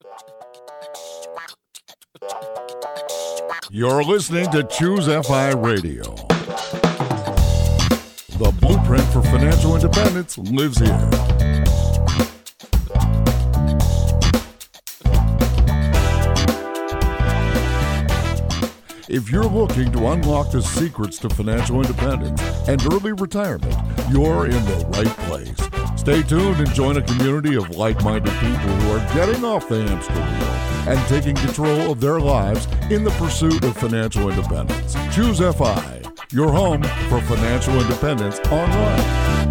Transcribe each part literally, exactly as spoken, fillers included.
You're listening to Choose F I Radio. The blueprint for financial independence lives here. If you're looking to unlock the secrets to financial independence and early retirement, you're in the right place. Stay tuned and join a community of like-minded people who are getting off the hamster wheel and taking control of their lives in the pursuit of financial independence. Choose F I, your home for financial independence online.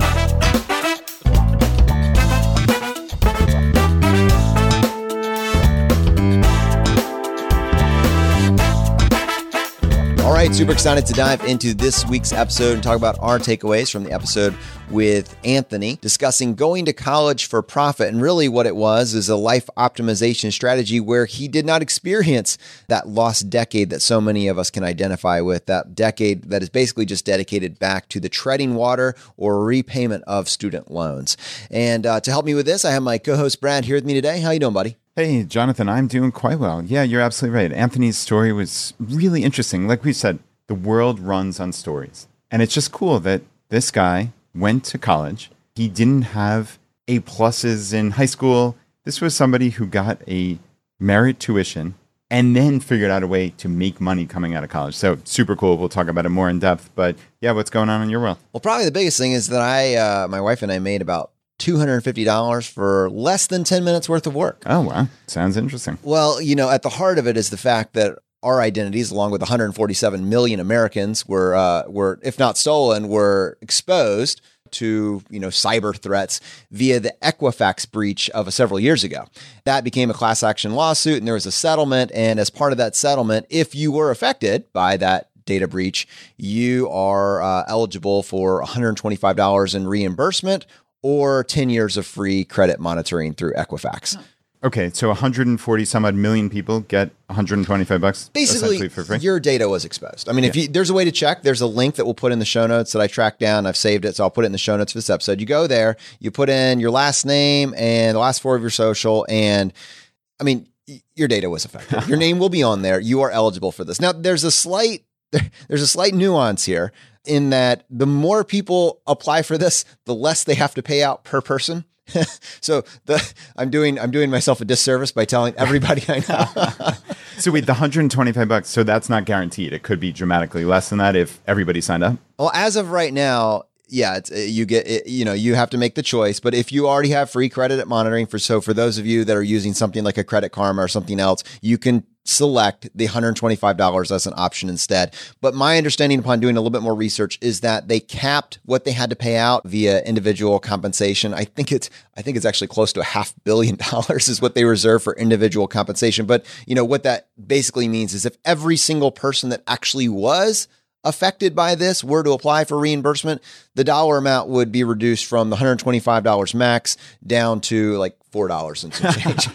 All right, super excited to dive into this week's episode and talk about our takeaways from the episode with Anthony, discussing going to college for profit. And really what it was is a life optimization strategy where he did not experience that lost decade that so many of us can identify with, that decade that is basically just dedicated back to the treading water or repayment of student loans. And uh, to help me with this, I have my co-host Brad here with me today. How you doing, buddy? Hey, Jonathan, I'm doing quite well. Yeah, you're absolutely right. Anthony's story was really interesting. Like we said, the world runs on stories. And it's just cool that this guy went to college. He didn't have A pluses in high school. This was somebody who got a merit tuition and then figured out a way to make money coming out of college. So super cool. We'll talk about it more in depth. But yeah, what's going on in your world? Well, probably the biggest thing is that I, uh, my wife and I made about two hundred fifty dollars for less than ten minutes worth of work. Oh, wow. Sounds interesting. Well, you know, at the heart of it is the fact that our identities, along with one hundred forty-seven million Americans, were, uh, were, if not stolen, were exposed to, you know, cyber threats via the Equifax breach of several years ago. That became a class action lawsuit, and there was a settlement. And as part of that settlement, if you were affected by that data breach, you are uh, eligible for one hundred twenty-five dollars in reimbursement or ten years of free credit monitoring through Equifax. Okay, so one hundred forty some odd million people get one hundred twenty-five bucks basically for free. Your data was exposed. I mean, yeah. if you, there's a way to check, there's a link that we'll put in the show notes that I tracked down. I've saved it, so I'll put it in the show notes for this episode. You go there, you put in your last name and the last four of your social, and I mean, your data was affected. Your name will be on there. You are eligible for this. Now, there's a slight there's a slight nuance here, in that the more people apply for this, the less they have to pay out per person. so the I'm doing I'm doing myself a disservice by telling everybody I know. So wait, the one hundred twenty-five bucks, so that's not guaranteed. It could be dramatically less than that if everybody signed up. Well, as of right now, yeah, it's, you get it, you know, you have to make the choice. But if you already have free credit monitoring, for so for those of you that are using something like a Credit Karma or something else, you can select the one hundred twenty-five dollars as an option instead. But my understanding upon doing a little bit more research is that they capped what they had to pay out via individual compensation. I think it's I think it's actually close to a half billion dollars is what they reserve for individual compensation. But you know what that basically means is if every single person that actually was affected by this were to apply for reimbursement, the dollar amount would be reduced from the one hundred twenty-five dollars max down to like four dollars and some change.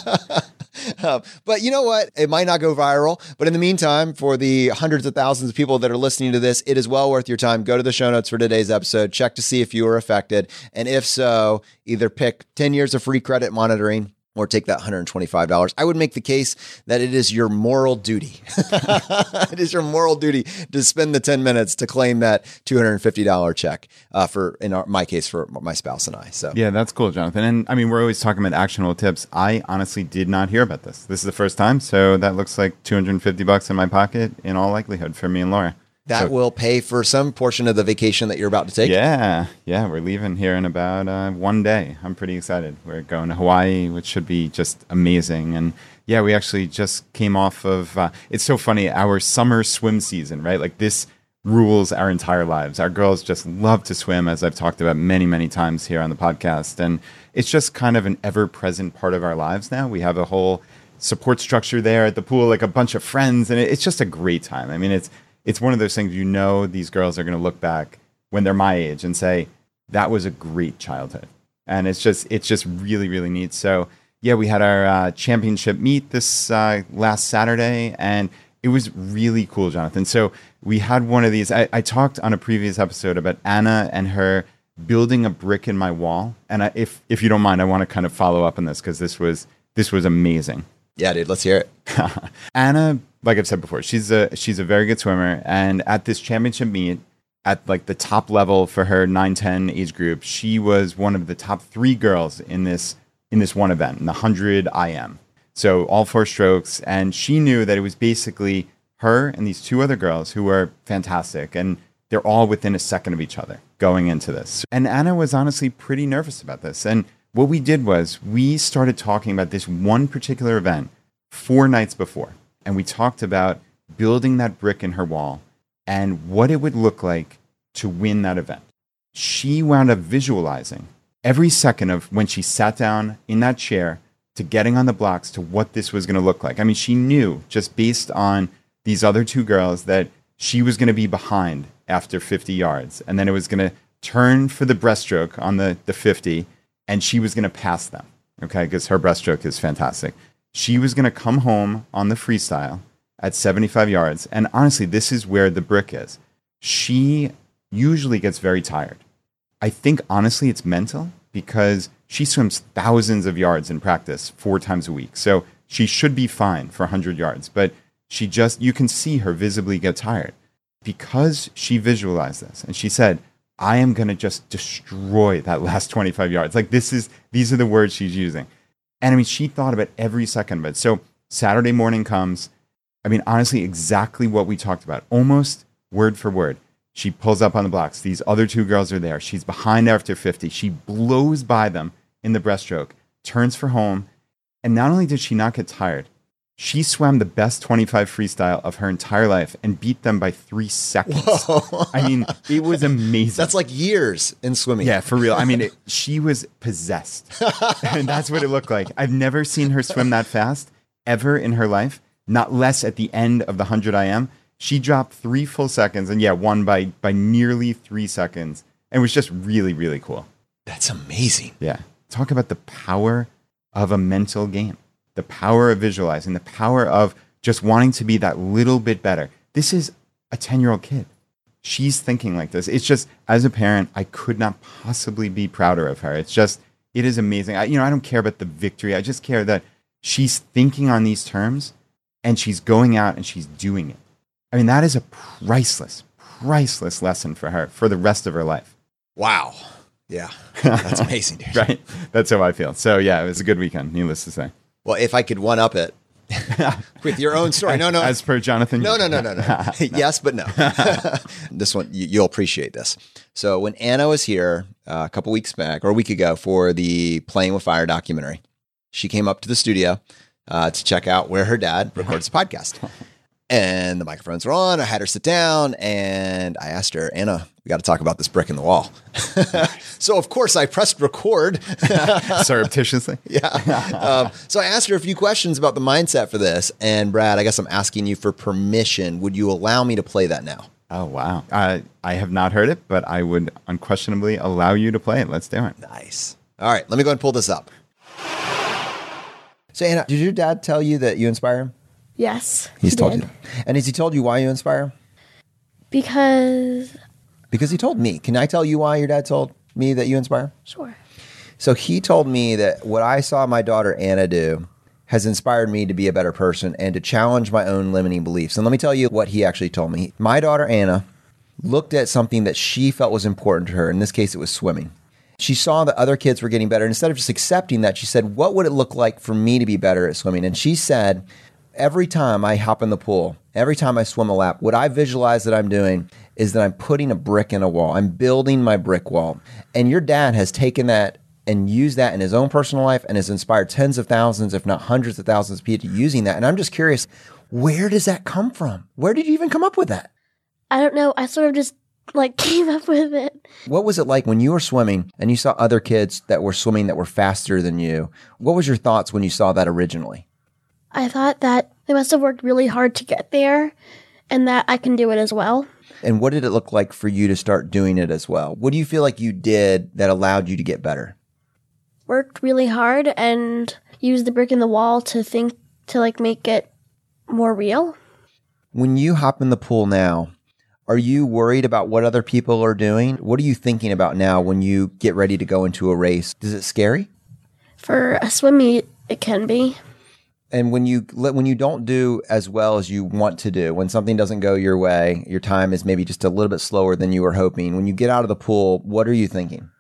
Um, but you know what? It might not go viral. But in the meantime, for the hundreds of thousands of people that are listening to this, it is well worth your time. Go to the show notes for today's episode. Check to see if you were affected. And if so, either pick ten years of free credit monitoring or take that one hundred twenty-five dollars. I would make the case that it is your moral duty. It is your moral duty to spend the ten minutes to claim that two hundred fifty dollars check uh, for, in our, my case, for my spouse and I. So yeah, that's cool, Jonathan. And I mean, we're always talking about actionable tips. I honestly did not hear about this. This is the first time. So that looks like two hundred fifty bucks in my pocket in all likelihood for me and Laura. That so, will pay for some portion of the vacation that you're about to take. Yeah. Yeah. We're leaving here in about uh, one day. I'm pretty excited. We're going to Hawaii, which should be just amazing. And yeah, we actually just came off of, uh, it's so funny, our summer swim season, right? Like this rules our entire lives. Our girls just love to swim, as I've talked about many, many times here on the podcast. And it's just kind of an ever-present part of our lives now. We have a whole support structure there at the pool, like a bunch of friends. And it's just a great time. I mean, it's, It's one of those things, you know, these girls are going to look back when they're my age and say, that was a great childhood. And it's just, it's just really, really neat. So yeah, we had our uh, championship meet this uh, last Saturday, and it was really cool, Jonathan. So we had one of these, I, I talked on a previous episode about Anna and her building a brick in my wall. And I, if, if you don't mind, I want to kind of follow up on this because this was this was amazing. Yeah, dude, let's hear it. Anna, like I've said before, she's a she's a very good swimmer, and at this championship meet, at like the top level for her nine ten age group, she was one of the top three girls in this in this one event, in the one hundred I M. So all four strokes, and she knew that it was basically her and these two other girls who were fantastic, and they're all within a second of each other going into this. And Anna was honestly pretty nervous about this. And what we did was we started talking about this one particular event four nights before. And we talked about building that brick in her wall and what it would look like to win that event. She wound up visualizing every second of when she sat down in that chair to getting on the blocks to what this was going to look like. I mean, she knew just based on these other two girls that she was going to be behind after fifty yards. And then it was going to turn for the breaststroke on the, the fifty, and she was going to pass them, okay, because her breaststroke is fantastic. She was going to come home on the freestyle at seventy-five yards. And honestly, this is where the brick is. She usually gets very tired. I think, honestly, it's mental because she swims thousands of yards in practice four times a week. So she should be fine for one hundred yards. But she just, you can see her visibly get tired because she visualized this. And she said, I am going to just destroy that last twenty-five yards. Like this is, these are the words she's using. And I mean, she thought about every second of it. So Saturday morning comes. I mean, honestly, exactly what we talked about, almost word for word. She pulls up on the blocks. These other two girls are there. She's behind after fifty. She blows by them in the breaststroke, turns for home. And not only did she not get tired, she swam the best twenty-five freestyle of her entire life and beat them by three seconds. Whoa. I mean, it was amazing. That's like years in swimming. Yeah, for real. I mean, it, she was possessed. And that's what it looked like. I've never seen her swim that fast ever in her life, not less at the end of the one hundred I M. She dropped three full seconds and, yeah, won by, by nearly three seconds. And it was just really, really cool. That's amazing. Yeah. Talk about the power of a mental game. The power of visualizing, the power of just wanting to be that little bit better. This is a ten-year-old kid. She's thinking like this. It's just, as a parent, I could not possibly be prouder of her. It's just, it is amazing. I, you know, I don't care about the victory. I just care that she's thinking on these terms and she's going out and she's doing it. I mean, that is a priceless, priceless lesson for her for the rest of her life. Wow. Yeah. That's amazing, dude. Right? That's how I feel. So, yeah, it was a good weekend, needless to say. Well, if I could one up it with your own story. No, no. As per Jonathan. No, no, no, no, no. no. Yes, but no. This one, you, you'll appreciate this. So when Anna was here uh, a couple weeks back or a week ago for the Playing with Fire documentary, she came up to the studio uh, to check out where her dad records a podcast. And the microphones were on. I had her sit down and I asked her, Anna, we got to talk about this brick in the wall. So, of course, I pressed record. Surreptitiously. Yeah. Um, so I asked her a few questions about the mindset for this. And Brad, I guess I'm asking you for permission. Would you allow me to play that now? Oh, wow. Uh, I have not heard it, but I would unquestionably allow you to play it. Let's do it. Nice. All right. Let me go and pull this up. So, Anna, did your dad tell you that you inspire him? Yes. He's he told did. you. And has he told you why you inspire him? Because. Because he told me. Can I tell you why your dad told me that you inspire? Sure. So he told me that what I saw my daughter Anna do has inspired me to be a better person and to challenge my own limiting beliefs. And let me tell you what he actually told me. My daughter Anna looked at something that she felt was important to her. In this case, it was swimming. She saw that other kids were getting better. And instead of just accepting that, she said, what would it look like for me to be better at swimming? And she said, every time I hop in the pool, every time I swim a lap, what I visualize that I'm doing is that I'm putting a brick in a wall. I'm building my brick wall. And your dad has taken that and used that in his own personal life and has inspired tens of thousands, if not hundreds of thousands of people using that. And I'm just curious, where does that come from? Where did you even come up with that? I don't know. I sort of just like came up with it. What was it like when you were swimming and you saw other kids that were swimming that were faster than you? What was your thoughts when you saw that originally? I thought that they must have worked really hard to get there and that I can do it as well. And what did it look like for you to start doing it as well? What do you feel like you did that allowed you to get better? Worked really hard and used the brick in the wall to think, to like make it more real. When you hop in the pool now, are you worried about what other people are doing? What are you thinking about now when you get ready to go into a race? Is it scary? For a swim meet, it can be. And when you when you don't do as well as you want to do, when something doesn't go your way, your time is maybe just a little bit slower than you were hoping. When you get out of the pool, what are you thinking?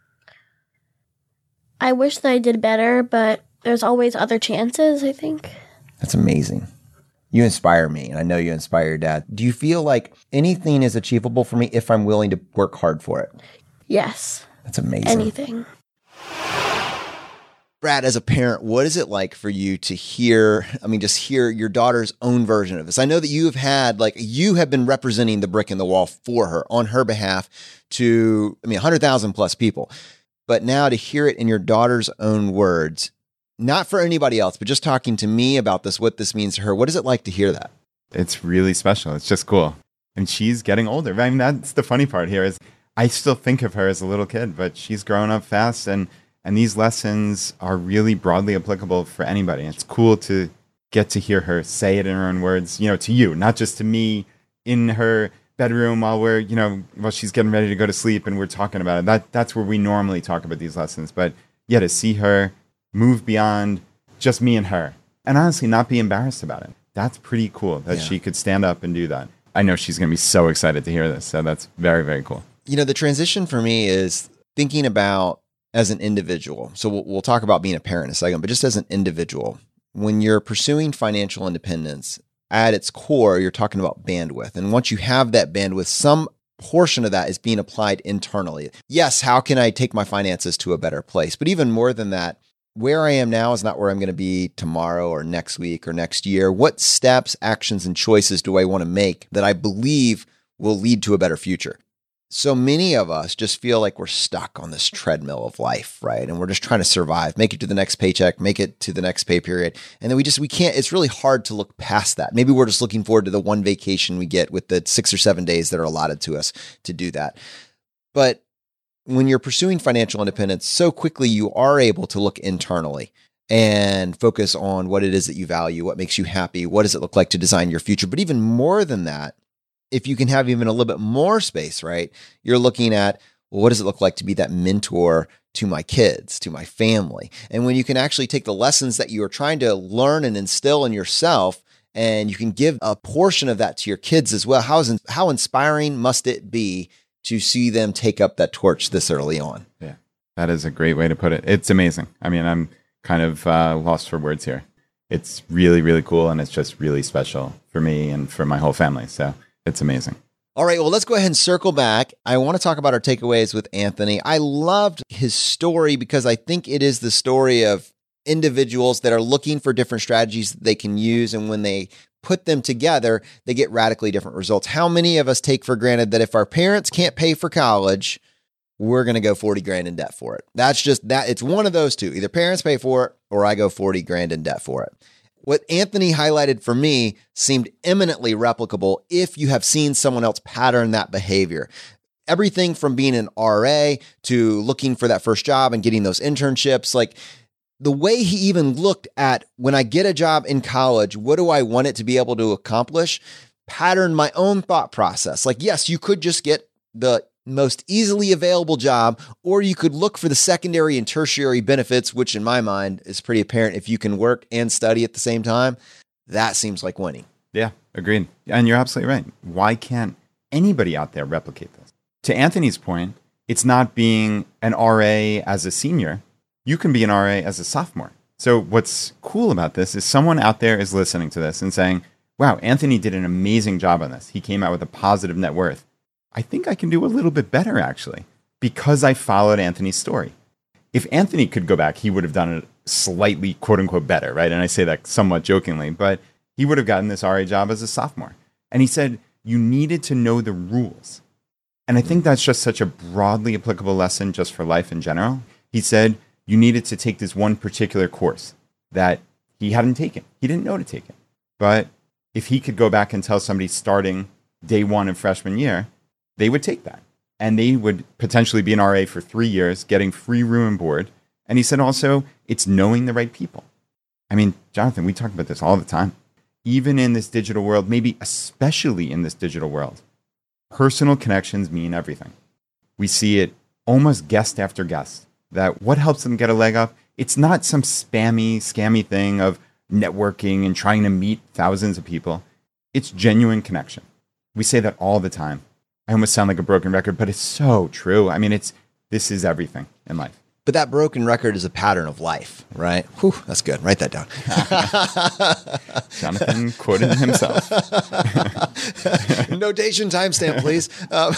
I wish that I did better, but there's always other chances, I think. That's amazing. You inspire me, and I know you inspire your dad. Do you feel like anything is achievable for me if I'm willing to work hard for it? Yes. That's amazing. Anything. Brad, as a parent, what is it like for you to hear, I mean, just hear your daughter's own version of this? I know that you have had, like, you have been representing the brick in the wall for her, on her behalf to, I mean, one hundred thousand plus people. But now to hear it in your daughter's own words, not for anybody else, but just talking to me about this, what this means to her, what is it like to hear that? It's really special. It's just cool. And she's getting older. I mean, that's the funny part here is I still think of her as a little kid, but she's grown up fast, and And these lessons are really broadly applicable for anybody. It's cool to get to hear her say it in her own words, you know, to you, not just to me in her bedroom while we're, you know, while she's getting ready to go to sleep and we're talking about it. That that's where we normally talk about these lessons. But yeah, to see her move beyond just me and her, and honestly not be embarrassed about it. That's pretty cool that yeah. she could stand up and do that. I know she's going to be so excited to hear this. So that's very, very cool. You know, the transition for me is thinking about as an individual. So we'll, we'll talk about being a parent in a second, but just as an individual, when you're pursuing financial independence, at its core, you're talking about bandwidth. And once you have that bandwidth, some portion of that is being applied internally. Yes, how can I take my finances to a better place? But even more than that, where I am now is not where I'm going to be tomorrow or next week or next year. What steps, actions, and choices do I want to make that I believe will lead to a better future? So many of us just feel like we're stuck on this treadmill of life, right? And we're just trying to survive, make it to the next paycheck, make it to the next pay period. And then we just, we can't, it's really hard to look past that. Maybe we're just looking forward to the one vacation we get with the six or seven days that are allotted to us to do that. But when you're pursuing financial independence, so quickly you are able to look internally and focus on what it is that you value, what makes you happy, what does it look like to design your future. But even more than that, if you can have even a little bit more space, right? You're looking at, well, what does it look like to be that mentor to my kids, to my family? And when you can actually take the lessons that you are trying to learn and instill in yourself, and you can give a portion of that to your kids as well, how, is, how inspiring must it be to see them take up that torch this early on? Yeah, that is a great way to put it. It's amazing. I mean, I'm kind of uh, lost for words here. It's really, really cool, and it's just really special for me and for my whole family. So it's amazing. All right, well, let's go ahead and circle back. I want to talk about our takeaways with Anthony. I loved his story because I think it is the story of individuals that are looking for different strategies that they can use. And when they put them together, they get radically different results. How many of us take for granted that if our parents can't pay for college, we're going to go forty grand in debt for it? That's just that. It's one of those two. Either parents pay for it or I go forty grand in debt for it. What Anthony highlighted for me seemed eminently replicable if you have seen someone else pattern that behavior. Everything from being an R A to looking for that first job and getting those internships, like the way he even looked at when I get a job in college, what do I want it to be able to accomplish? Pattern my own thought process. Like, yes, you could just get the most easily available job, or you could look for the secondary and tertiary benefits, which in my mind is pretty apparent. If you can work and study at the same time, that seems like winning. Yeah, agreed. And you're absolutely right. Why can't anybody out there replicate this? To Anthony's point, it's not being an R A as a senior. You can be an R A as a sophomore. So what's cool about this is someone out there is listening to this and saying, wow, Anthony did an amazing job on this. He came out with a positive net worth. I think I can do a little bit better, actually, because I followed Anthony's story. If Anthony could go back, he would have done it slightly, quote unquote, better, right? And I say that somewhat jokingly, but he would have gotten this R A job as a sophomore. And he said, you needed to know the rules. And I think that's just such a broadly applicable lesson just for life in general. He said, you needed to take this one particular course that he hadn't taken. He didn't know to take it. But if he could go back and tell somebody starting day one of freshman year, they would take that. And they would potentially be an R A for three years, getting free room and board. And he said also, it's knowing the right people. I mean, Jonathan, we talk about this all the time. Even in this digital world, maybe especially in this digital world, personal connections mean everything. We see it almost guest after guest, that what helps them get a leg up It's not some spammy, scammy thing of networking and trying to meet thousands of people. It's genuine connection. We say that all the time. I almost sound like a broken record, but it's so true. I mean, it's this is everything in life. But that broken record is a pattern of life, right? Whew, that's good. Write that down. Jonathan quoted himself. Notation timestamp, please. Um,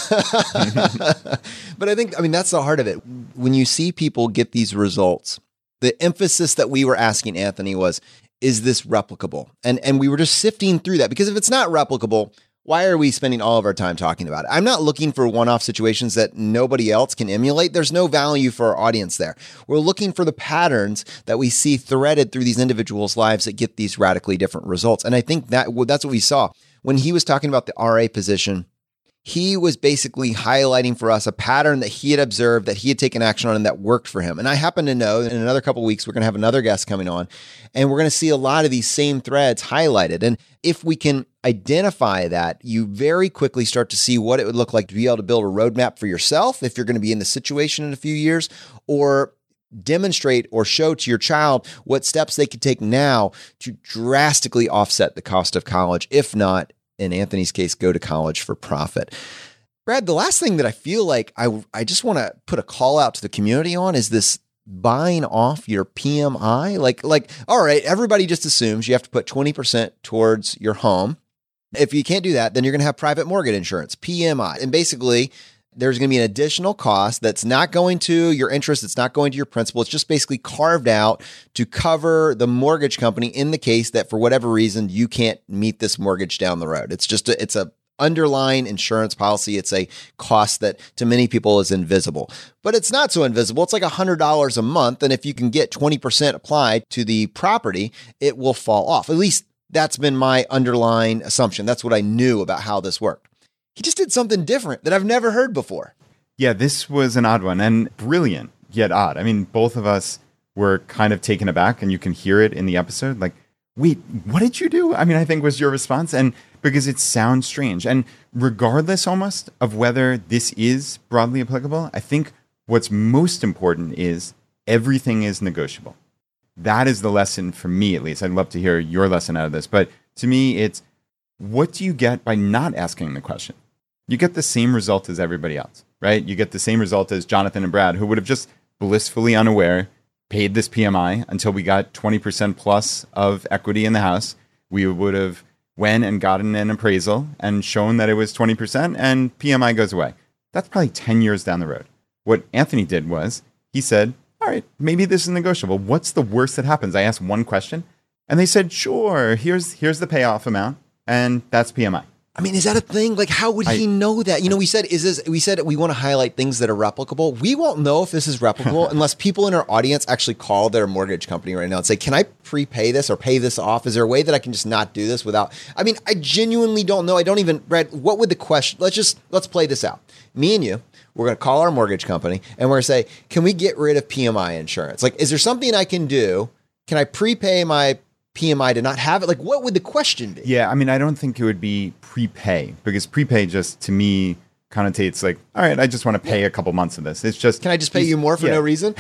but I think, I mean, that's the heart of it. When you see people get these results, the emphasis that we were asking Anthony was, is this replicable? And and we were just sifting through that, because if it's not replicable, why are we spending all of our time talking about it? I'm not looking for one-off situations that nobody else can emulate. There's no value for our audience there. We're looking for the patterns that we see threaded through these individuals' lives that get these radically different results. And I think that well, that's what we saw. When he was talking about the R A position, he was basically highlighting for us a pattern that he had observed, that he had taken action on, and that worked for him. And I happen to know that in another couple of weeks, we're going to have another guest coming on, and we're going to see a lot of these same threads highlighted. And if we can identify that, you very quickly start to see what it would look like to be able to build a roadmap for yourself if you're going to be in the situation in a few years, or demonstrate or show to your child what steps they could take now to drastically offset the cost of college, if not, in Anthony's case, go to college for profit. Brad, the last thing that I feel like I, I just want to put a call out to the community on is this buying off your P M I. Like, like, all right, everybody just assumes you have to put twenty percent towards your home. If you can't do that, then you're going to have private mortgage insurance, P M I. And basically, there's going to be an additional cost that's not going to your interest. It's not going to your principal. It's just basically carved out to cover the mortgage company in the case that for whatever reason, you can't meet this mortgage down the road. It's just a, it's a underlying insurance policy. It's a cost that to many people is invisible, but it's not so invisible. It's like one hundred dollars a month. And if you can get twenty percent applied to the property, it will fall off. At least that's been my underlying assumption. That's what I knew about how this worked. He just did something different that I've never heard before. Yeah, this was an odd one and brilliant, yet odd. I mean, both of us were kind of taken aback, and you can hear it in the episode. Like, wait, what did you do? I mean, I think was your response. And because it sounds strange. And regardless almost of whether this is broadly applicable, I think what's most important is everything is negotiable. That is the lesson for me, at least. I'd love to hear your lesson out of this. But to me, it's what do you get by not asking the question? You get the same result as everybody else, right? You get the same result as Jonathan and Brad, who would have just blissfully unaware paid this P M I until we got twenty percent plus of equity in the house. We would have went and gotten an appraisal and shown that it was twenty percent, and P M I goes away. That's probably ten years down the road. What Anthony did was he said, all right, maybe this is negotiable. What's the worst that happens? I asked one question, and they said, sure, here's here's the payoff amount, and that's P M I. I mean, is that a thing? Like, how would he I, know that? You know, we said, is this, we said we want to highlight things that are replicable. We won't know if this is replicable unless people in our audience actually call their mortgage company right now and say, can I prepay this or pay this off? Is there a way that I can just not do this without, I mean, I genuinely don't know. I don't even, Brad, what would the question, let's just, let's play this out. Me and you, we're going to call our mortgage company and we're going to say, can we get rid of P M I insurance? Like, is there something I can do? Can I prepay my P M I to not have it? Like, what would the question be? Yeah, I mean, I don't think it would be prepay, because prepay just, to me, connotates like, all right, I just want to pay a couple months of this. It's just, can I just pay you more for yeah. no reason?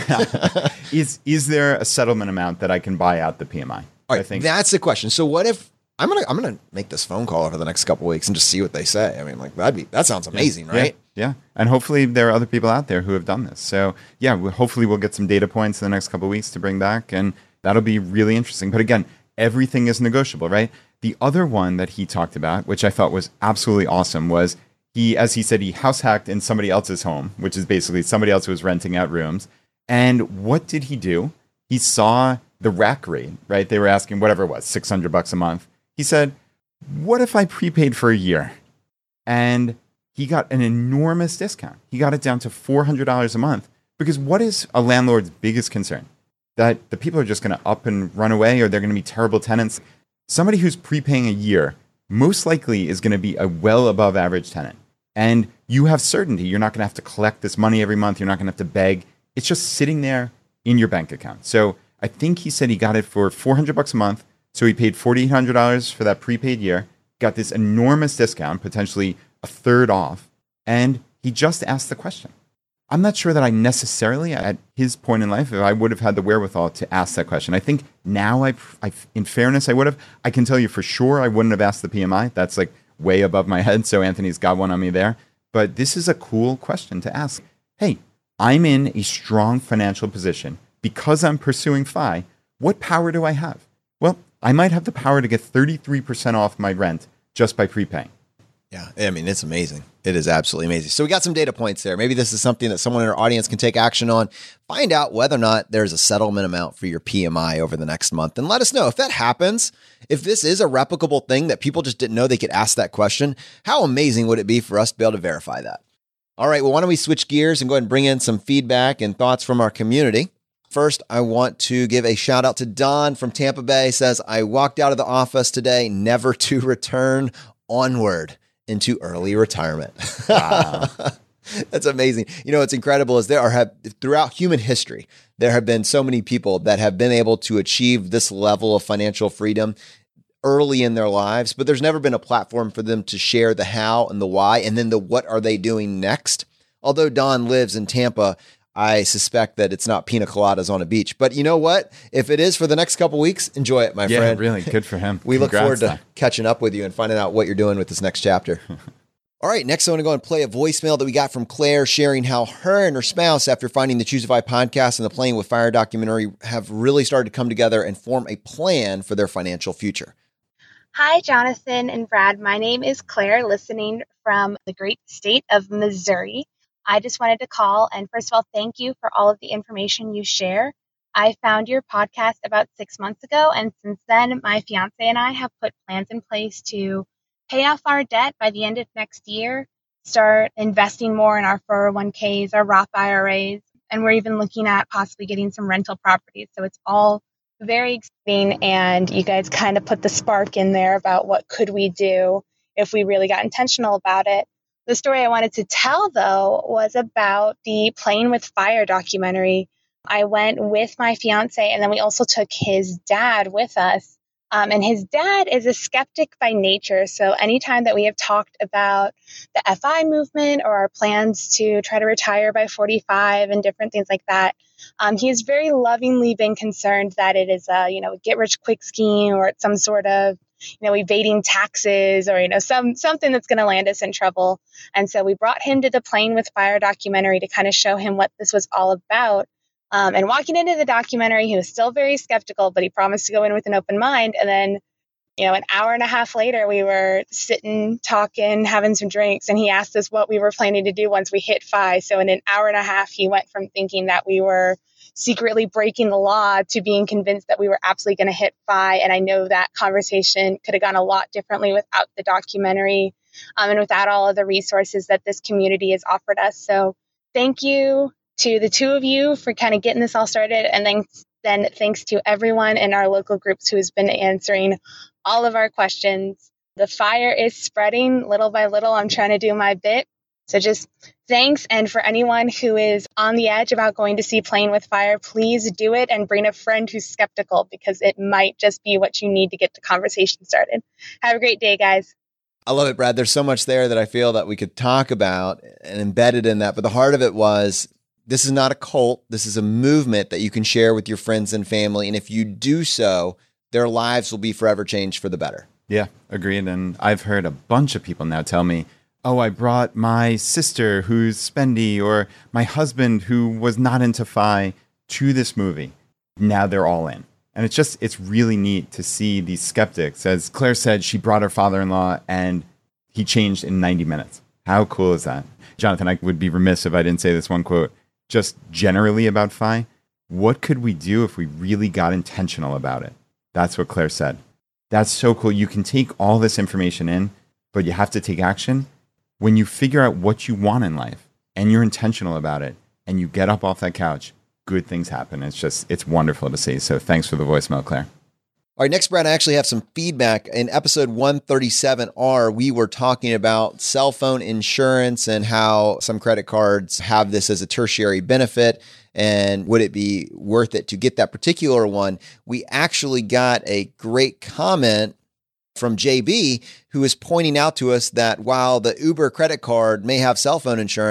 is is there a settlement amount that I can buy out the P M I? All right, I think that's the question. So what if I'm gonna I'm gonna make this phone call over the next couple of weeks and just see what they say? I mean, like that'd be that sounds amazing, yeah. right? Yeah. yeah, and hopefully there are other people out there who have done this. So yeah, we, hopefully we'll get some data points in the next couple of weeks to bring back, and that'll be really interesting. But again, everything is negotiable, right? The other one that he talked about, which I thought was absolutely awesome, was he, as he said, he house hacked in somebody else's home, which is basically somebody else who was renting out rooms. And what did he do? He saw the rack rate, right? They were asking whatever it was, six hundred bucks a month. He said, what if I prepaid for a year? And he got an enormous discount. He got it down to four hundred dollars a month. Because what is a landlord's biggest concern? That the people are just going to up and run away, or they're going to be terrible tenants. Somebody who's prepaying a year most likely is going to be a well above average tenant. And you have certainty. You're not going to have to collect this money every month. You're not going to have to beg. It's just sitting there in your bank account. So I think he said he got it for four hundred bucks a month. So he paid four thousand eight hundred dollars for that prepaid year, got this enormous discount, potentially a third off. And he just asked the question, I'm not sure that I necessarily, at his point in life, if I would have had the wherewithal to ask that question. I think now, I, I, in fairness, I would have. I can tell you for sure I wouldn't have asked the P M I. That's like way above my head, so Anthony's got one on me there. But this is a cool question to ask. Hey, I'm in a strong financial position. Because I'm pursuing F I, what power do I have? Well, I might have the power to get thirty-three percent off my rent just by prepaying. Yeah, I mean, it's amazing. It is absolutely amazing. So we got some data points there. Maybe this is something that someone in our audience can take action on. Find out whether or not there's a settlement amount for your P M I over the next month. And let us know if that happens. If this is a replicable thing that people just didn't know they could ask that question, how amazing would it be for us to be able to verify that? All right, well, why don't we switch gears and go ahead and bring in some feedback and thoughts from our community. First, I want to give a shout out to Don from Tampa Bay. Says, I walked out of the office today, never to return, onward into early retirement. Wow. That's amazing. You know, what's incredible is there are have throughout human history, there have been so many people that have been able to achieve this level of financial freedom early in their lives, but there's never been a platform for them to share the how and the why, and then the what are they doing next. Although Don lives in Tampa, I suspect that it's not pina coladas on a beach. But you know what? If it is for the next couple weeks, enjoy it, my yeah, friend. Yeah, really. Good for him. we Congrats, look forward to Don. catching up with you and finding out what you're doing with this next chapter. All right, next I want to go and play a voicemail that we got from Claire sharing how her and her spouse, after finding the Choosify podcast and the Playing with Fire documentary, have really started to come together and form a plan for their financial future. Hi, Jonathan and Brad. My name is Claire, listening from the great state of Missouri. I just wanted to call and first of all, thank you for all of the information you share. I found your podcast about six months ago, and since then, my fiance and I have put plans in place to pay off our debt by the end of next year, start investing more in our four oh one k's, our Roth I R As, and we're even looking at possibly getting some rental properties. So it's all very exciting, and you guys kind of put the spark in there about what could we do if we really got intentional about it. The story I wanted to tell, though, was about the Playing with Fire documentary. I went with my fiance, and then we also took his dad with us. Um, and his dad is a skeptic by nature. So anytime that we have talked about the F I movement or our plans to try to retire by forty-five and different things like that, um, he has very lovingly been concerned that it is a, you know, get rich quick scheme, or it's some sort of, you know, evading taxes, or, you know, some something that's going to land us in trouble. And so we brought him to the Playing with Fire documentary to kind of show him what this was all about. Um, and walking into the documentary, he was still very skeptical, but he promised to go in with an open mind. And then, you know, an hour and a half later, we were sitting, talking, having some drinks, and he asked us what we were planning to do once we hit F I. So in an hour and a half, he went from thinking that we were secretly breaking the law to being convinced that we were absolutely going to hit F I. And I know that conversation could have gone a lot differently without the documentary, um, and without all of the resources that this community has offered us. So thank you to the two of you for kind of getting this all started. And then, then thanks to everyone in our local groups who has been answering all of our questions. The fire is spreading little by little. I'm trying to do my bit. So just thanks. And for anyone who is on the edge about going to see Playing with Fire, please do it and bring a friend who's skeptical, because it might just be what you need to get the conversation started. Have a great day, guys. I love it, Brad. There's so much there that I feel that we could talk about and embedded in that. But the heart of it was, this is not a cult. This is a movement that you can share with your friends and family. And if you do so, their lives will be forever changed for the better. Yeah, agreed. And I've heard a bunch of people now tell me, oh, I brought my sister who's spendy, or my husband who was not into F I, to this movie. Now they're all in. And it's just, it's really neat to see these skeptics. As Claire said, she brought her father-in-law and he changed in ninety minutes. How cool is that? Jonathan, I would be remiss if I didn't say this one quote. Just generally about F I, what could we do if we really got intentional about it? That's what Claire said. That's so cool. You can take all this information in, but you have to take action. When you figure out what you want in life and you're intentional about it and you get up off that couch, good things happen. It's just, it's wonderful to see. So thanks for the voicemail, Claire. All right, next, Brad, I actually have some feedback. In episode one thirty-seven R, we were talking about cell phone insurance and how some credit cards have this as a tertiary benefit, and would it be worth it to get that particular one. We actually got a great comment from J B, who is pointing out to us that while the Uber credit card may have cell phone insurance,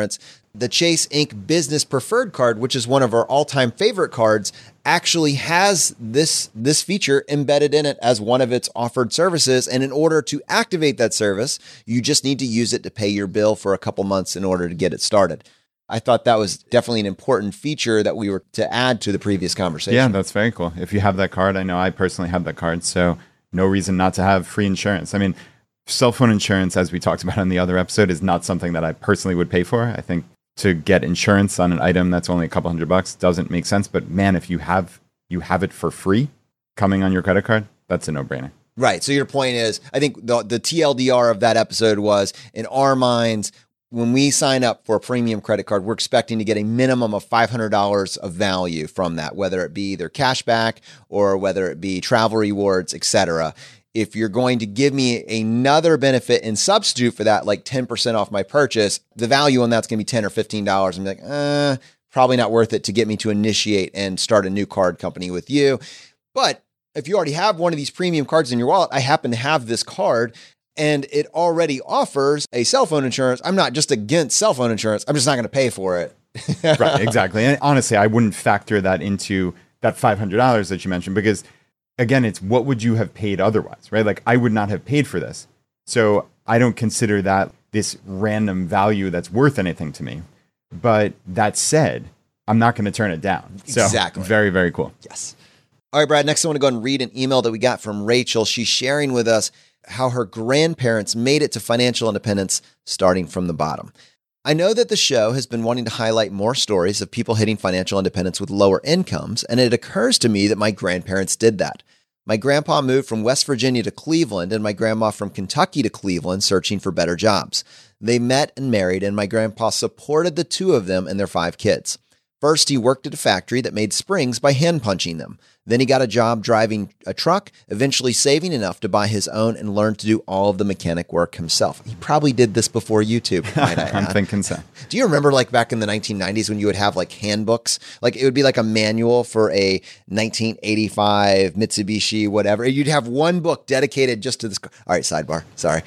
The Chase Incorporated Business Preferred card, which is one of our all-time favorite cards, actually has this, this feature embedded in it as one of its offered services. And in order to activate that service, you just need to use it to pay your bill for a couple months in order to get it started. I thought that was definitely an important feature that we were to add to the previous conversation. Yeah, that's very cool. If you have that card, I know I personally have that card, so no reason not to have free insurance. I mean, cell phone insurance, as we talked about in the other episode, is not something that I personally would pay for. I think to get insurance on an item that's only a couple hundred bucks doesn't make sense. But man, if you have you have it for free coming on your credit card, that's a no-brainer. Right. So your point is, I think the, the T L D R of that episode was, in our minds, when we sign up for a premium credit card, we're expecting to get a minimum of five hundred dollars of value from that, whether it be either cash back or whether it be travel rewards, et cetera. If you're going to give me another benefit and substitute for that, like ten percent off my purchase, the value on that's going to be ten or fifteen dollars. I'm like, uh, probably not worth it to get me to initiate and start a new card company with you. But if you already have one of these premium cards in your wallet, I happen to have this card and it already offers a cell phone insurance. I'm not just against cell phone insurance. I'm just not going to pay for it. Right, exactly. And honestly, I wouldn't factor that into that five hundred dollars that you mentioned, because again, it's what would you have paid otherwise, right? Like I would not have paid for this. So I don't consider that this random value that's worth anything to me. But that said, I'm not going to turn it down. So Exactly. Very, very cool. Yes. All right, Brad, next I want to go ahead and read an email that we got from Rachel. She's sharing with us how her grandparents made it to financial independence starting from the bottom. I know that the show has been wanting to highlight more stories of people hitting financial independence with lower incomes, and it occurs to me that my grandparents did that. My grandpa moved from West Virginia to Cleveland and my grandma from Kentucky to Cleveland searching for better jobs. They met and married, and my grandpa supported the two of them and their five kids. First, he worked at a factory that made springs by hand punching them. Then he got a job driving a truck, eventually saving enough to buy his own and learn to do all of the mechanic work himself. He probably did this before YouTube, might I I'm add. thinking so. Do you remember like back in the nineteen nineties when you would have like handbooks? Like it would be like a manual for a nineteen eighty-five Mitsubishi, whatever. You'd have one book dedicated just to this. All right, sidebar. Sorry.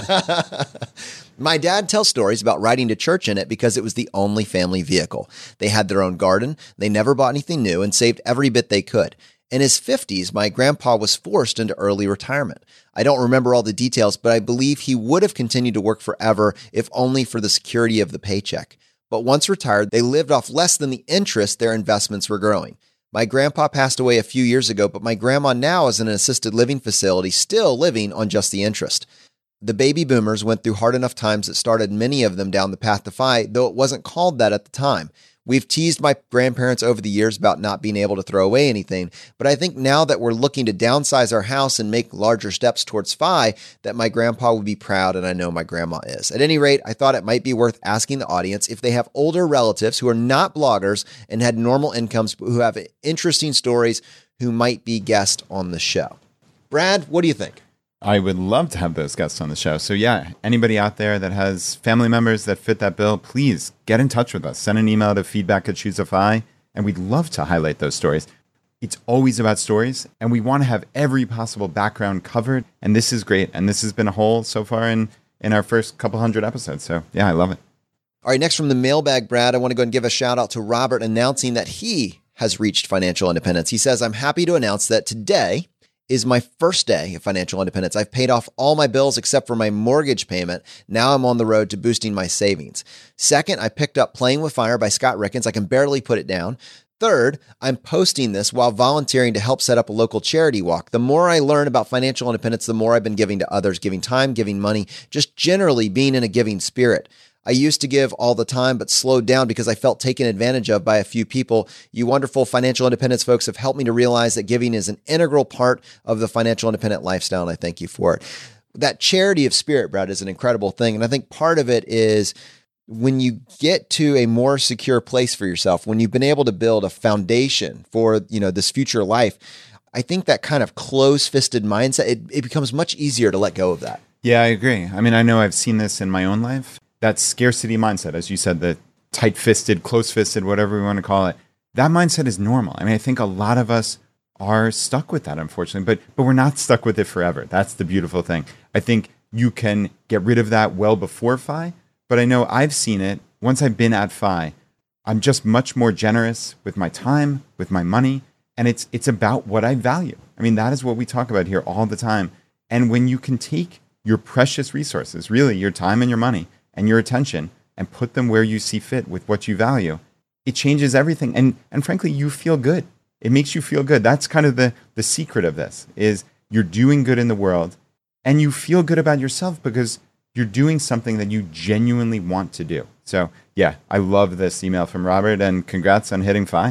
My dad tells stories about riding to church in it because it was the only family vehicle. They had their own garden. They never bought anything new and saved every bit they could. In his fifties, my grandpa was forced into early retirement. I don't remember all the details, but I believe he would have continued to work forever if only for the security of the paycheck. But once retired, they lived off less than the interest their investments were growing. My grandpa passed away a few years ago, but my grandma now is in an assisted living facility, still living on just the interest. The baby boomers went through hard enough times that started many of them down the path to F I, though it wasn't called that at the time. We've teased my grandparents over the years about not being able to throw away anything, but I think now that we're looking to downsize our house and make larger steps towards F I, that my grandpa would be proud, and I know my grandma is. At any rate, I thought it might be worth asking the audience if they have older relatives who are not bloggers and had normal incomes, but who have interesting stories who might be guests on the show. Brad, what do you think? I would love to have those guests on the show. So yeah, anybody out there that has family members that fit that bill, please get in touch with us. Send an email to feedback at Choose F I, and we'd love to highlight those stories. It's always about stories, and we want to have every possible background covered, and this is great. And this has been a whole so far in, in our first couple hundred episodes. So yeah, I love it. All right, next from the mailbag, Brad, I want to go and give a shout out to Robert announcing that he has reached financial independence. He says, I'm happy to announce that today is my first day of financial independence. I've paid off all my bills except for my mortgage payment. Now I'm on the road to boosting my savings. Second, I picked up Playing with Fire by Scott Rickens. I can barely put it down. Third, I'm posting this while volunteering to help set up a local charity walk. The more I learn about financial independence, the more I've been giving to others, giving time, giving money, just generally being in a giving spirit. I used to give all the time, but slowed down because I felt taken advantage of by a few people. You wonderful financial independence folks have helped me to realize that giving is an integral part of the financial independent lifestyle, and I thank you for it. That charity of spirit, Brad, is an incredible thing. And I think part of it is when you get to a more secure place for yourself, when you've been able to build a foundation for, you know, this future life, I think that kind of close-fisted mindset, it, it becomes much easier to let go of that. Yeah, I agree. I mean, I know I've seen this in my own life. That scarcity mindset, as you said, the tight-fisted, close-fisted, whatever we want to call it, that mindset is normal. I mean, I think a lot of us are stuck with that, unfortunately, but but we're not stuck with it forever. That's the beautiful thing. I think you can get rid of that well before F I, but I know I've seen it once I've been at F I, I'm just much more generous with my time, with my money, and it's it's about what I value. I mean, that is what we talk about here all the time. And when you can take your precious resources, really your time and your money and your attention, and put them where you see fit with what you value, it changes everything. And and frankly, you feel good. It makes you feel good. That's kind of the the secret of this, is you're doing good in the world and you feel good about yourself because you're doing something that you genuinely want to do. So yeah, I love this email from Robert, and congrats on hitting F I.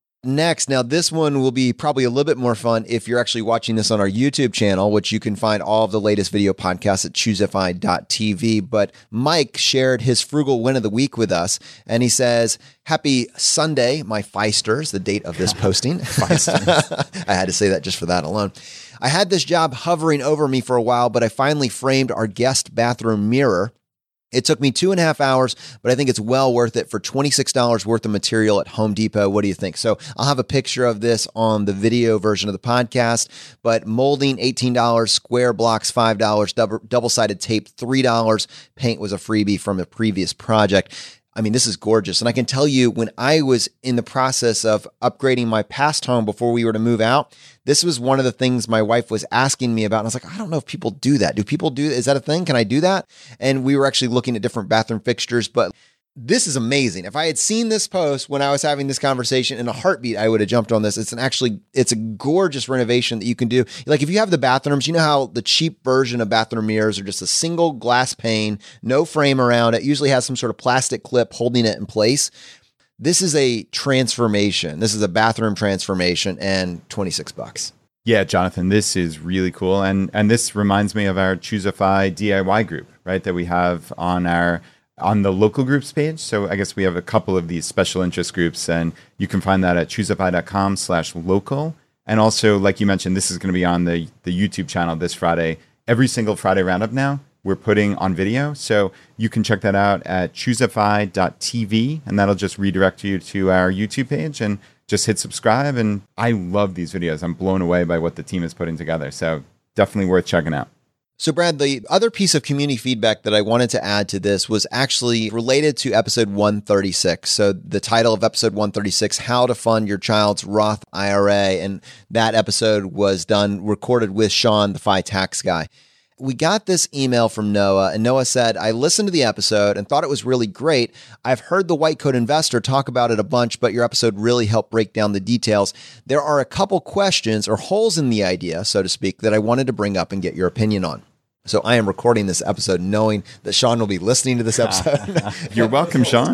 Next, now this one will be probably a little bit more fun if you're actually watching this on our YouTube channel, which you can find all of the latest video podcasts at choose F I dot T V. But Mike shared his frugal win of the week with us, and he says, happy Sunday, my Feisters, the date of this posting. Feisters. I had to say that just for that alone. I had this job hovering over me for a while, but I finally framed our guest bathroom mirror. It took me two and a half hours, but I think it's well worth it for twenty-six dollars worth of material at Home Depot. What do you think? So I'll have a picture of this on the video version of the podcast, but molding, eighteen dollars, square blocks, five dollars, double, double-sided tape, three dollars. Paint was a freebie from a previous project. I mean, this is gorgeous. And I can tell you, when I was in the process of upgrading my past home before we were to move out, this was one of the things my wife was asking me about. And I was like, I don't know if people do that. Do people do, is that a thing? Can I do that? And we were actually looking at different bathroom fixtures, but this is amazing. If I had seen this post when I was having this conversation, in a heartbeat, I would have jumped on this. It's an actually, it's a gorgeous renovation that you can do. Like if you have the bathrooms, you know how the cheap version of bathroom mirrors are just a single glass pane, no frame around it, usually has some sort of plastic clip holding it in place. This is a transformation. This is a bathroom transformation, and twenty-six bucks. Yeah, Jonathan, this is really cool. And and this reminds me of our Choose F I D I Y group, right? That we have on our on the local groups page. So I guess we have a couple of these special interest groups, and you can find that at choose F I dot com slash local. And also, like you mentioned, this is going to be on the, the YouTube channel this Friday. Every single Friday roundup now, we're putting on video. So you can check that out at choose F I dot T V, and that'll just redirect you to our YouTube page, and just hit subscribe. And I love these videos. I'm blown away by what the team is putting together. So definitely worth checking out. So Brad, the other piece of community feedback that I wanted to add to this was actually related to episode one thirty-six. So the title of episode one thirty-six, How to Fund Your Child's Roth I R A. And that episode was done, recorded with Sean, the F I tax guy. We got this email from Noah, and Noah said, I listened to the episode and thought it was really great. I've heard the White Coat Investor talk about it a bunch, but your episode really helped break down the details. There are a couple questions or holes in the idea, so to speak, that I wanted to bring up and get your opinion on. So I am recording this episode knowing that Sean will be listening to this episode. You're welcome, Sean.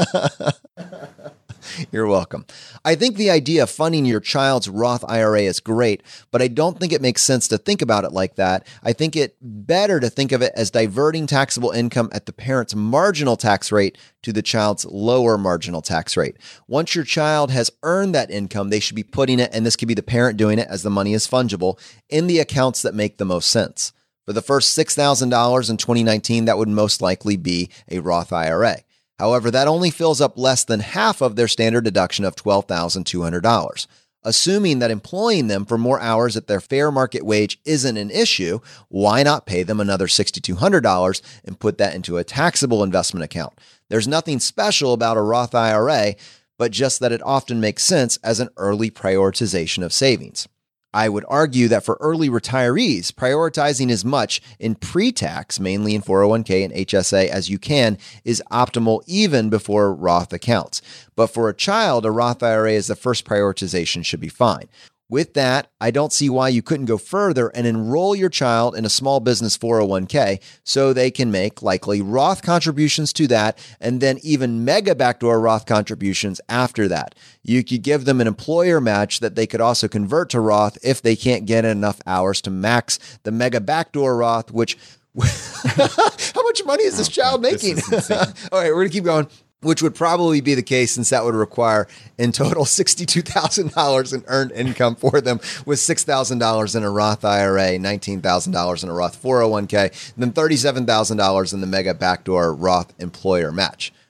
You're welcome. I think the idea of funding your child's Roth I R A is great, but I don't think it makes sense to think about it like that. I think it better to think of it as diverting taxable income at the parent's marginal tax rate to the child's lower marginal tax rate. Once your child has earned that income, they should be putting it, and this could be the parent doing it as the money is fungible, in the accounts that make the most sense. For the first six thousand dollars in twenty nineteen, that would most likely be a Roth I R A. However, that only fills up less than half of their standard deduction of twelve thousand two hundred dollars. Assuming that employing them for more hours at their fair market wage isn't an issue, why not pay them another six thousand two hundred dollars and put that into a taxable investment account? There's nothing special about a Roth I R A, but just that it often makes sense as an early prioritization of savings. I would argue that for early retirees, prioritizing as much in pre-tax, mainly in four oh one k and H S A, as you can is optimal even before Roth accounts. But for a child, a Roth I R A as the first prioritization should be fine. With that, I don't see why you couldn't go further and enroll your child in a small business four oh one k so they can make likely Roth contributions to that, and then even mega backdoor Roth contributions after that. You could give them an employer match that they could also convert to Roth if they can't get enough hours to max the mega backdoor Roth, which how much money is this child making? All right, we're going to keep going. Which would probably be the case, since that would require in total sixty-two thousand dollars in earned income for them, with six thousand dollars in a Roth I R A, nineteen thousand dollars in a Roth four oh one k, and then thirty-seven thousand dollars in the mega backdoor Roth employer match.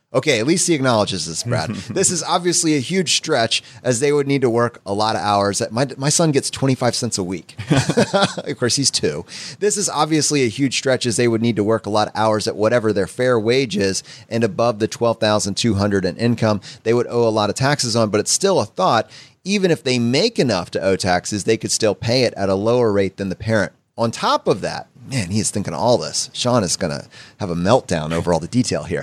Okay, at least he acknowledges this, Brad. This is obviously a huge stretch, as they would need to work a lot of hours. My, my son gets twenty-five cents a week. Of course, he's two. This is obviously a huge stretch, as they would need to work a lot of hours at whatever their fair wage is, and above the twelve thousand two hundred dollars in income, they would owe a lot of taxes on, but it's still a thought. Even if they make enough to owe taxes, they could still pay it at a lower rate than the parent. On top of that, man, he is thinking of all this. Sean is going to have a meltdown over all the detail here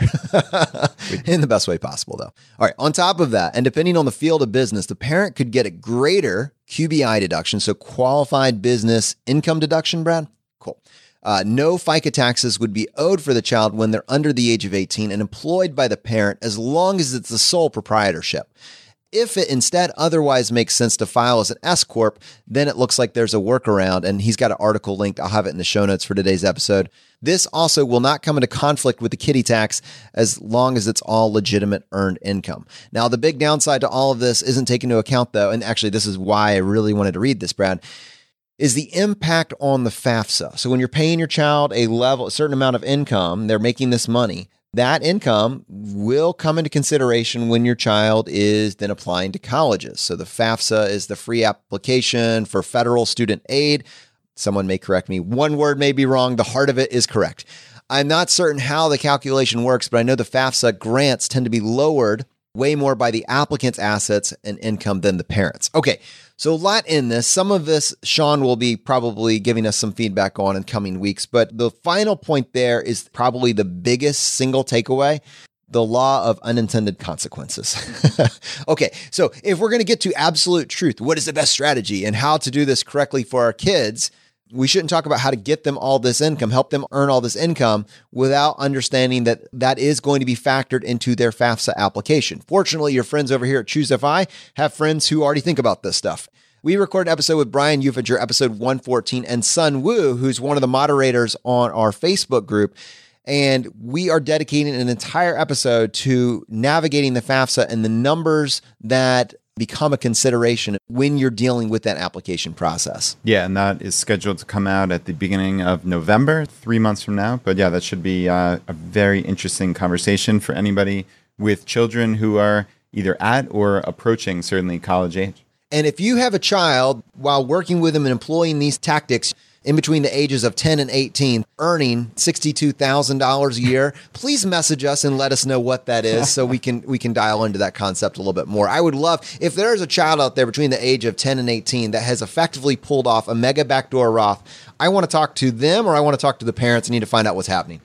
in the best way possible, though. All right. On top of that, and depending on the field of business, the parent could get a greater Q B I deduction. So qualified business income deduction, Brad. Cool. Uh, no FICA taxes would be owed for the child when they're under the age of eighteen and employed by the parent, as long as it's the sole proprietorship. If it instead otherwise makes sense to file as an S corp, then it looks like there's a workaround, and he's got an article linked. I'll have it in the show notes for today's episode. This also will not come into conflict with the kiddie tax, as long as it's all legitimate earned income. Now, the big downside to all of this isn't taken into account, though, and actually this is why I really wanted to read this, Brad, is the impact on the FAFSA. So when you're paying your child a level, a certain amount of income, they're making this money. That income will come into consideration when your child is then applying to colleges. So the FAFSA is the free application for federal student aid. Someone may correct me. One word may be wrong. The heart of it is correct. I'm not certain how the calculation works, but I know the FAFSA grants tend to be lowered way more by the applicant's assets and income than the parents. Okay, so a lot in this. Some of this, Sean will be probably giving us some feedback on in coming weeks, but the final point there is probably the biggest single takeaway: the law of unintended consequences. Okay, so if we're going to get to absolute truth, what is the best strategy and how to do this correctly for our kids, we shouldn't talk about how to get them all this income, help them earn all this income, without understanding that that is going to be factored into their FAFSA application. Fortunately, your friends over here at Choose F I have friends who already think about this stuff. We recorded an episode with Brian Ufinger, episode one fourteen, and Sun Wu, who's one of the moderators on our Facebook group. And we are dedicating an entire episode to navigating the FAFSA and the numbers that become a consideration when you're dealing with that application process. Yeah, and that is scheduled to come out at the beginning of November, three months from now. But yeah, that should be uh, a very interesting conversation for anybody with children who are either at or approaching, certainly, college age. And if you have a child, while working with them and employing these tactics in between the ages of ten and eighteen, earning sixty-two thousand dollars a year, please message us and let us know what that is, so we can we can dial into that concept a little bit more. I would love, if there's a child out there between the age of ten and eighteen that has effectively pulled off a mega backdoor Roth, I want to talk to them, or I want to talk to the parents and need to find out what's happening.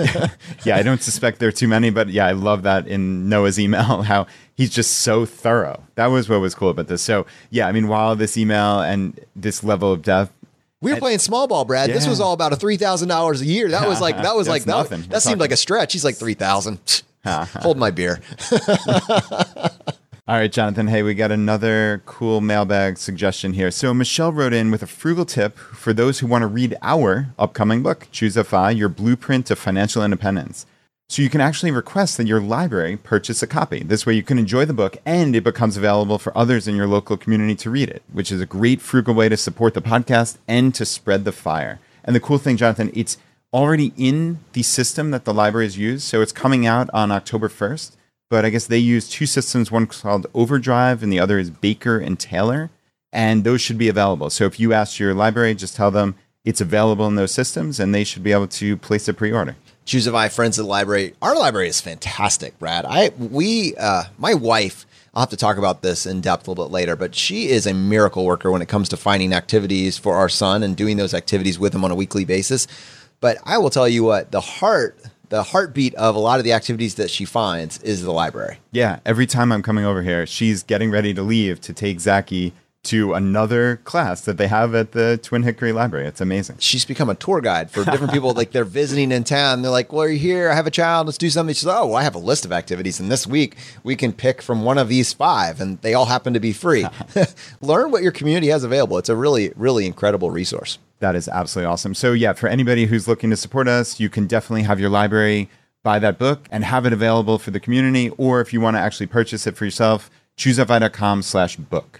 Yeah, I don't suspect there are too many, but yeah, I love that in Noah's email, how he's just so thorough. That was what was cool about this. So yeah, I mean, while this email and this level of depth, we were playing small ball, Brad. Yeah. This was all about a three thousand dollars a year. That was like, that was like, that, that, that seemed like a stretch. He's like three thousand. Hold my beer. All right, Jonathan. Hey, we got another cool mailbag suggestion here. So Michelle wrote in with a frugal tip for those who want to read our upcoming book, Choose F I, Your Blueprint to Financial Independence. So you can actually request that your library purchase a copy. This way you can enjoy the book and it becomes available for others in your local community to read it, which is a great frugal way to support the podcast and to spread the fire. And the cool thing, Jonathan, it's already in the system that the libraries use. So it's coming out on October first. But I guess they use two systems, one called Overdrive and the other is Baker and Taylor. And those should be available. So if you ask your library, just tell them it's available in those systems and they should be able to place a pre-order. Choose F I, friends of the library. Our library is fantastic, Brad. I we uh, my wife, I'll have to talk about this in depth a little bit later, but she is a miracle worker when it comes to finding activities for our son and doing those activities with him on a weekly basis. But I will tell you what, the heart, the heartbeat of a lot of the activities that she finds is the library. Yeah, every time I'm coming over here, she's getting ready to leave to take Zachy to another class that they have at the Twin Hickory Library. It's amazing. She's become a tour guide for different people. Like they're visiting in town. They're like, well, you're here. I have a child. Let's do something. She's like, oh, well, I have a list of activities. And this week we can pick from one of these five and they all happen to be free. Learn what your community has available. It's a really, really incredible resource. That is absolutely awesome. So yeah, for anybody who's looking to support us, you can definitely have your library buy that book and have it available for the community. Or if you want to actually purchase it for yourself, choosefi.com slash book.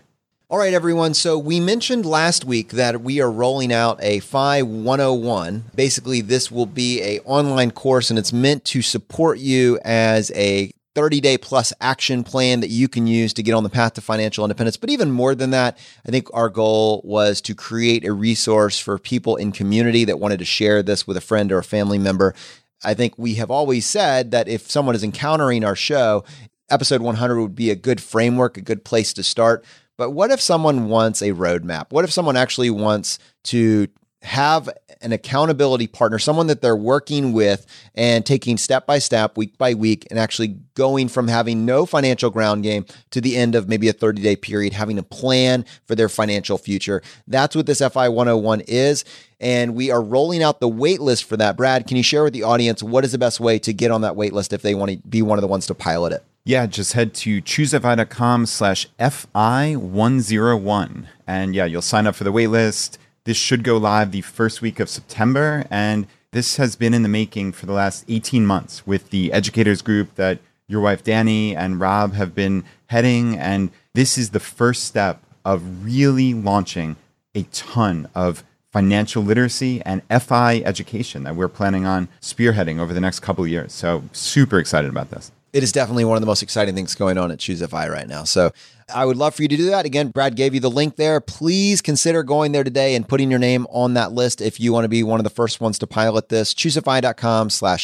All right, everyone. So we mentioned last week that we are rolling out a F I one oh one. Basically, this will be an online course, and it's meant to support you as a thirty-day plus action plan that you can use to get on the path to financial independence. But even more than that, I think our goal was to create a resource for people in community that wanted to share this with a friend or a family member. I think we have always said that if someone is encountering our show, episode one hundred would be a good framework, a good place to start. But what if someone wants a roadmap? What if someone actually wants to have an accountability partner, someone that they're working with and taking step by step, week by week, and actually going from having no financial ground game to the end of maybe a thirty-day period, having a plan for their financial future? That's what this F I one oh one is. And we are rolling out the wait list for that. Brad, can you share with the audience what is the best way to get on that wait list if they want to be one of the ones to pilot it? Yeah, just head to choosefi.com slash FI101. And yeah, you'll sign up for the wait list. This should go live the first week of September. And this has been in the making for the last eighteen months with the educators group that your wife, Danny, and Rob have been heading. And this is the first step of really launching a ton of financial literacy and F I education that we're planning on spearheading over the next couple of years. So super excited about this. It is definitely one of the most exciting things going on at ChooseFI right now. So I would love for you to do that. Again, Brad gave you the link there. Please consider going there today and putting your name on that list if you want to be one of the first ones to pilot this. ChooseFI.com slash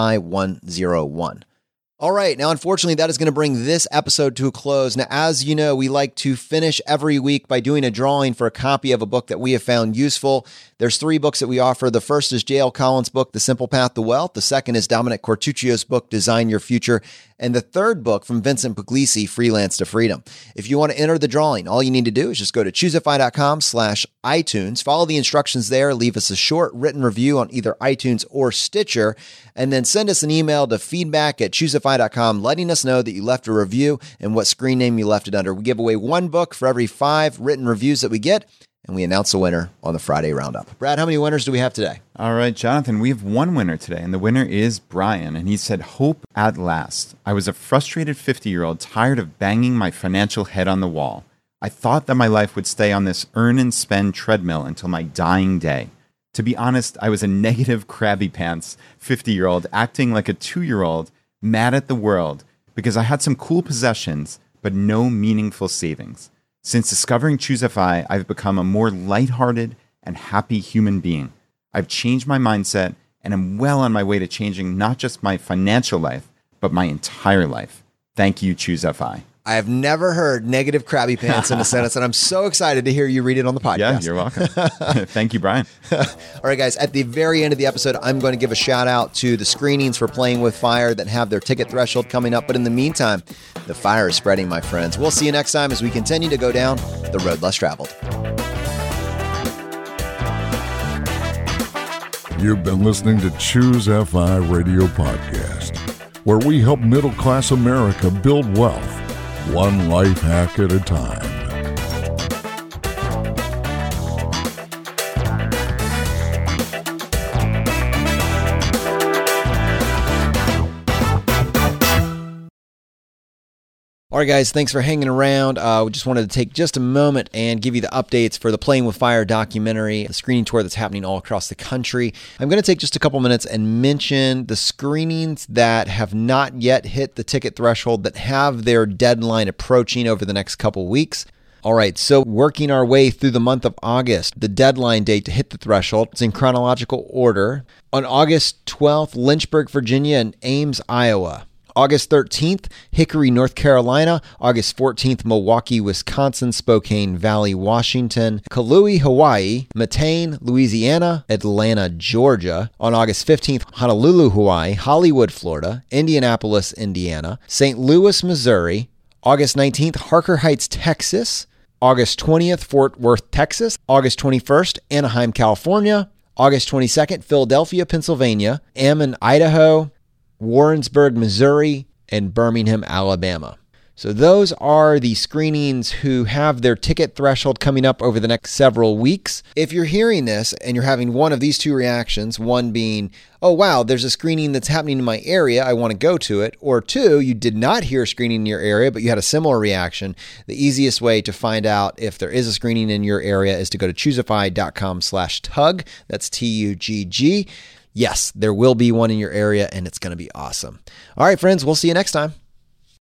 FI101. All right. Now, unfortunately, that is going to bring this episode to a close. Now, as you know, we like to finish every week by doing a drawing for a copy of a book that we have found useful. There's three books that we offer. The first is J L Collins' book, The Simple Path to Wealth. The second is Dominic Cortuccio's book, Design Your Future. And the third book from Vincent Puglisi, Freelance to Freedom. If you want to enter the drawing, all you need to do is just go to ChooseFI.com slash iTunes. Follow the instructions there. Leave us a short written review on either iTunes or Stitcher. And then send us an email to feedback at ChooseFI dot com letting us know that you left a review and what screen name you left it under. We give away one book for every five written reviews that we get, and we announce the winner on the Friday Roundup. Brad, how many winners do we have today? All right, Jonathan, we have one winner today, and the winner is Brian, and he said, "Hope at last. I was a frustrated fifty-year-old tired of banging my financial head on the wall. I thought that my life would stay on this earn and spend treadmill until my dying day. To be honest, I was a negative crabby pants fifty-year-old acting like a two-year-old mad at the world because I had some cool possessions but no meaningful savings. Since discovering ChooseFI, I've become a more lighthearted and happy human being. I've changed my mindset and am well on my way to changing not just my financial life, but my entire life. Thank you, ChooseFI." I have never heard negative crabby pants in a sentence, and I'm so excited to hear you read it on the podcast. Yeah, you're welcome. Thank you, Brian. All right, guys, at the very end of the episode, I'm going to give a shout out to the screenings for Playing with Fire that have their ticket threshold coming up. But in the meantime, the fire is spreading, my friends. We'll see you next time as we continue to go down the road less traveled. You've been listening to ChooseFI Radio Podcast, where we help middle-class America build wealth, one life hack at a time. All right, guys, thanks for hanging around. Uh, we just wanted to take just a moment and give you the updates for the Playing with Fire documentary, the screening tour that's happening all across the country. I'm going to take just a couple minutes and mention the screenings that have not yet hit the ticket threshold that have their deadline approaching over the next couple weeks. All right, so working our way through the month of August, the deadline date to hit the threshold, it's in chronological order. On August twelfth, Lynchburg, Virginia, and Ames, Iowa. August thirteenth, Hickory, North Carolina. August fourteenth, Milwaukee, Wisconsin. Spokane Valley, Washington. Kauai, Hawaii. Matane, Louisiana. Atlanta, Georgia. On August fifteenth, Honolulu, Hawaii. Hollywood, Florida. Indianapolis, Indiana. Saint Louis, Missouri. August nineteenth, Harker Heights, Texas. August twentieth, Fort Worth, Texas. August twenty-first, Anaheim, California. August twenty-second, Philadelphia, Pennsylvania. Ammon, Idaho. Warrensburg, Missouri, and Birmingham, Alabama. So those are the screenings who have their ticket threshold coming up over the next several weeks. If you're hearing this and you're having one of these two reactions, one being, oh, wow, there's a screening that's happening in my area, I want to go to it. Or two, you did not hear a screening in your area, but you had a similar reaction. The easiest way to find out if there is a screening in your area is to go to choosify.com slash tug. That's T U G G. Yes, there will be one in your area, and it's going to be awesome. All right, friends, we'll see you next time.